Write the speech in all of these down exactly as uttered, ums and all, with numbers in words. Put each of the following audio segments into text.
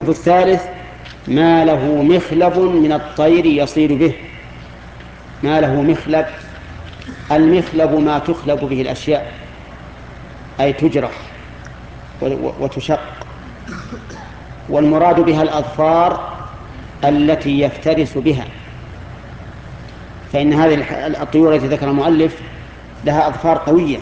الثالث ما له مخلب من الطير يصيد به. ما له مخلب، المخلب ما تخلب به الأشياء، أي تجرح وتشق، والمراد بها الأظفار التي يفترس بها، فإن هذه الطيور التي ذكر المؤلف لها أظفار قوية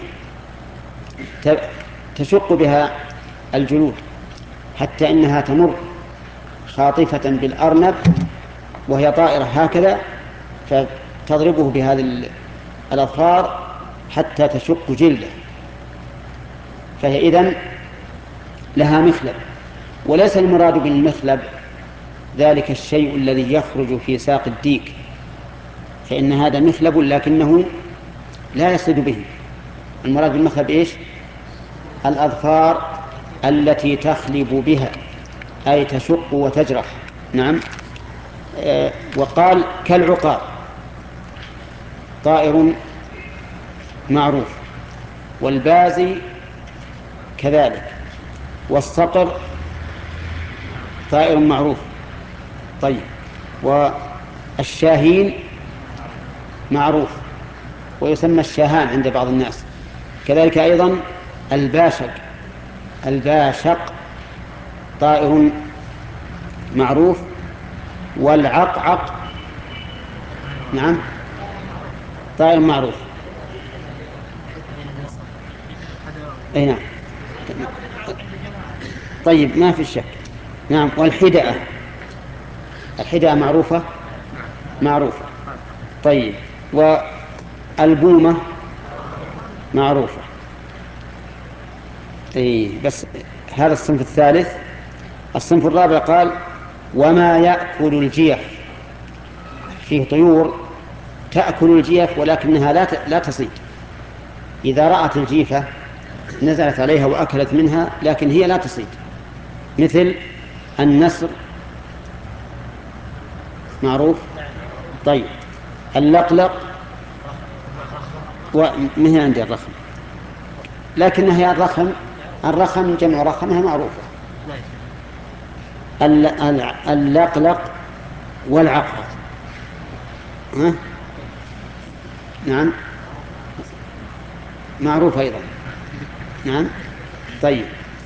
تشق بها الجلود، حتى إنها تمر خاطفة بالأرنب وهي طائرة هكذا، فتضربه بهذه الأظفار حتى تشق جلده، فهي إذن لها مخلب. وليس المراد بالمخلب ذلك الشيء الذي يخرج في ساق الديك، فإن هذا مخلب لكنه لا يصيد به. المراد بالمخلب إيش؟ الأظفار التي تخلب بها، أي تشق وتجرح. نعم. آه وقال كالعقاب، طائر معروف، والبازي كذلك، والصقر طائر معروف. طيب، والشاهين معروف ويسمى الشاهان عند بعض الناس. كذلك أيضا الباشق، الباشق طائر معروف. والعقعق نعم طائر معروف. أي نعم. طيب، ما في شك. نعم. والحدأة، الحدأة معروفة معروفة. طيب، والبومة معروفة. أي بس هذا الصنف الثالث. الصنف الرابع قال وما يأكل الجيف. فيه طيور تأكل الجيف ولكنها لا لا تصيد. إذا رأت الجيفة نزلت عليها وأكلت منها، لكن هي لا تصيد، مثل النسر معروف. طيب، اللقلق ومهي عندي الرخم، لكنها هي الرخم الرخم جمع رخمها معروفة. اللقلق والعقرب. ها؟ نعم معروف أيضا. نعم. طيب.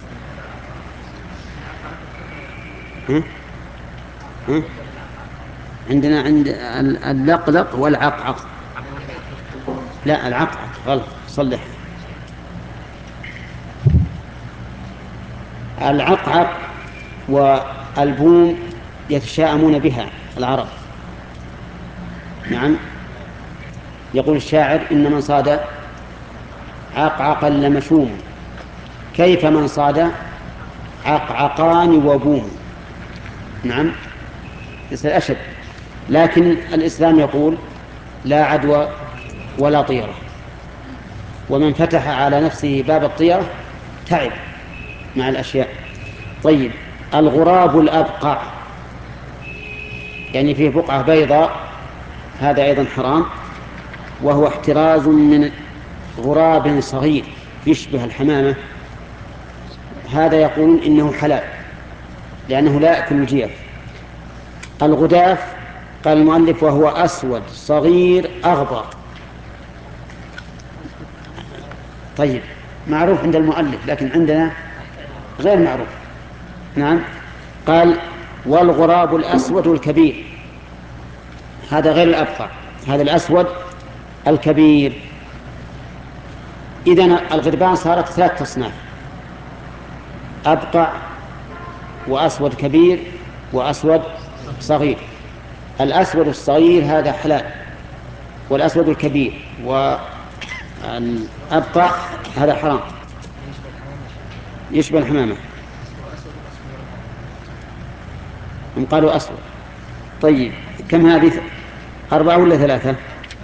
ها؟ ها؟ عندنا عند اللقلق والعقعق. لا، العقعق غلط، صلح. العقعق والبوم يتشاءمون بها العرب. نعم. يقول الشاعر إن من صاد عقعقا لمشوم، كيف من صاد عقعقان وبوم. نعم، يصير أشد. لكن الإسلام يقول لا عدوى ولا طيرة، ومن فتح على نفسه باب الطيرة تعب مع الأشياء. طيب، الغراب الأبقع، يعني فيه بقعة بيضاء، هذا أيضا حرام، وهو احتراز من غراب صغير يشبه الحمامة. هذا يقولون إنه حلال لأنه لا يأكل الجيف. الغداف قال المؤلف وهو أسود صغير أغبر. طيب، معروف عند المؤلف لكن عندنا غير معروف. نعم. قال والغراب الأسود الكبير، هذا غير الأبقع، هذا الأسود الكبير. إذن الغربان صارت ثلاث أصناف: أبقع، وأسود كبير، وأسود صغير. الأسود الصغير هذا حلال، والأسود الكبير والأبقع هذا حرام، يشبه الحمامة. هم قالوا أسود. طيب، كم هذه؟ أربعة ولا ثلاثة؟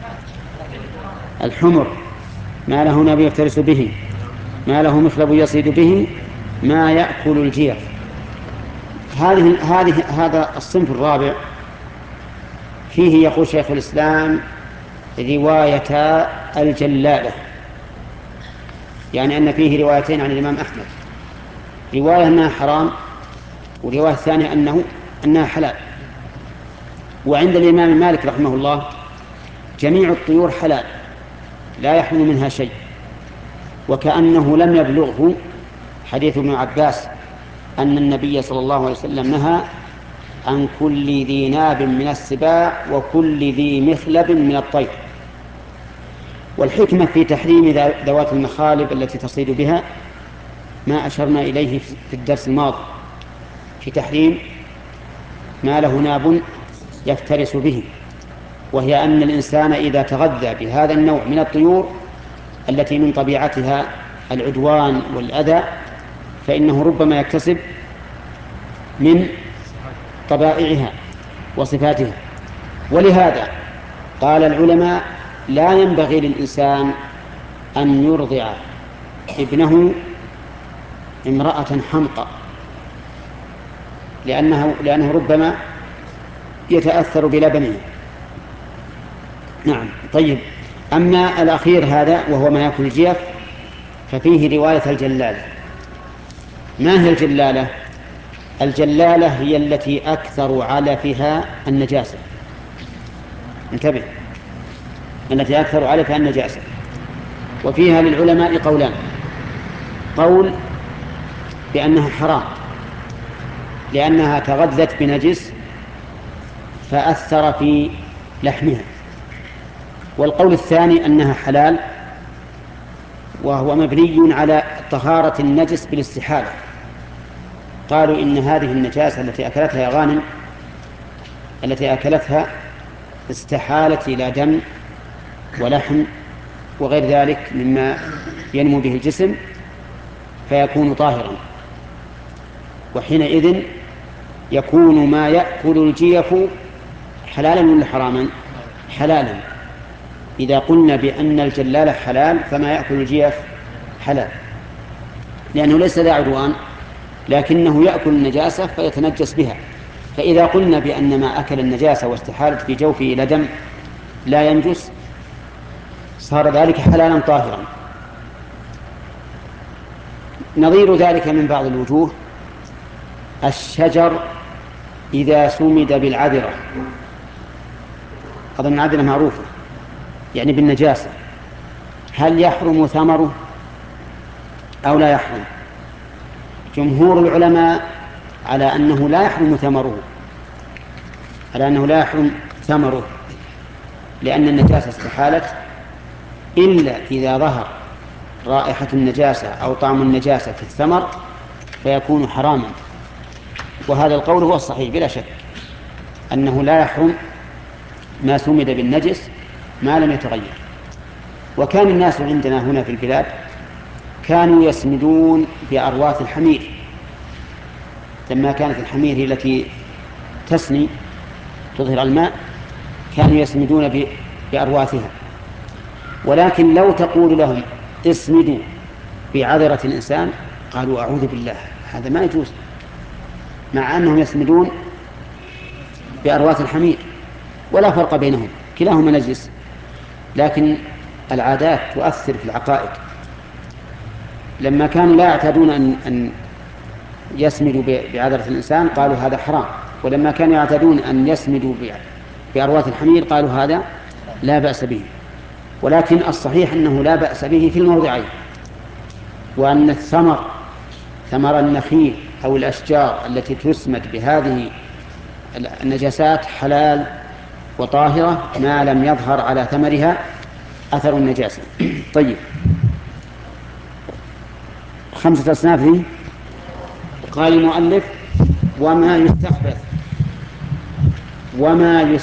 الحمر ما له نبي يفترس به، ما له مخلب يصيد به، ما يأكل الجيف. هذه هذه هذا الصنف الرابع فيه يقول شيخ الإسلام رواية الجلالة، يعني أن فيه روايتين عن الإمام أحمد: رواية أنها حرام، والرواية الثانية أنه أنها حلال. وعند الإمام مالك رحمه الله جميع الطيور حلال لا يحرم منها شيء، وكأنه لم يبلغه حديث ابن عباس أن النبي صلى الله عليه وسلم نهى عن كل ذي ناب من السباع وكل ذي مخلب من الطير. والحكمة في تحريم ذوات المخالب التي تصيد بها ما أشرنا إليه في الدرس الماضي في تحريم ما له ناب يفترس به، وهي أن الإنسان إذا تغذى بهذا النوع من الطيور التي من طبيعتها العدوان والأذى فإنه ربما يكتسب من طبائعها وصفاتها. ولهذا قال العلماء لا ينبغي للإنسان أن يرضع ابنه امرأة حمقى، لأنه, لأنه ربما يتأثر بلبنه. نعم. طيب، أما الأخير هذا وهو ما يأكل الجيف ففيه رواية الجلالة. ما هي الجلالة؟ الجلالة هي التي أكثر علفها النجاسة. انتبه، التي أكثر علفها النجاسة. وفيها للعلماء قولان: قول بأنها حرام لأنها تغذت بنجس فأثر في لحمها، والقول الثاني أنها حلال وهو مبني على طهارة النجس بالاستحالة. قالوا إن هذه النجاسة التي أكلتها يا غانم التي أكلتها استحالت إلى دم ولحم وغير ذلك مما ينمو به الجسم فيكون طاهرا، وحينئذ يكون ما يأكل الجيف حلالا ولا حراما؟ حلالا. إذا قلنا بأن الجلال حلال فما يأكل الجيف حلال، لأنه ليس ذا عدوان لكنه يأكل النجاسة فيتنجس بها. فإذا قلنا بأن ما أكل النجاسة واستحالت في جوفه إلى دم لا ينجس صار ذلك حلالا طاهرا. نظير ذلك من بعض الوجوه: الشجر إذا سمد بالعذرة، أظن العذرة معروفة يعني بالنجاسة، هل يحرم ثمره أو لا يحرم؟ جمهور العلماء على أنه لا يحرم ثمره، على أنه لا يحرم ثمره لأن النجاسة استحالت إلا إذا ظهر رائحة النجاسة أو طعم النجاسة في الثمر فيكون حراما. وهذا القول هو الصحيح بلا شك، أنه لا يحرم ما سمد بالنجس ما لم يتغير. وكان الناس عندنا هنا في البلاد كانوا يسمدون بأرواث الحمير، لما كانت الحمير هي التي تسني تظهر الماء كانوا يسمدون بأرواثها. ولكن لو تقول لهم اسمدوا بعذرة الإنسان قالوا أعوذ بالله، هذا ما يجوز، مع أنهم يسمدون بأرواث الحمير ولا فرق بينهم، كلاهما نجس. لكن العادات تؤثر في العقائد. لما كانوا لا يعتادون أن, أن يسمدوا بعذرة الإنسان قالوا هذا حرام، ولما كانوا يعتادون أن يسمدوا بأرواث الحمير قالوا هذا لا بأس به. ولكن الصحيح أنه لا بأس به في الموضعين، وأن الثمر ثمر النخيل أو الأشجار التي تسمد بهذه النجاسات حلال وطاهرة ما لم يظهر على ثمرها أثر النجاسة. طيب، خمسة أصناف. قال المؤلف: وما يستخبث وما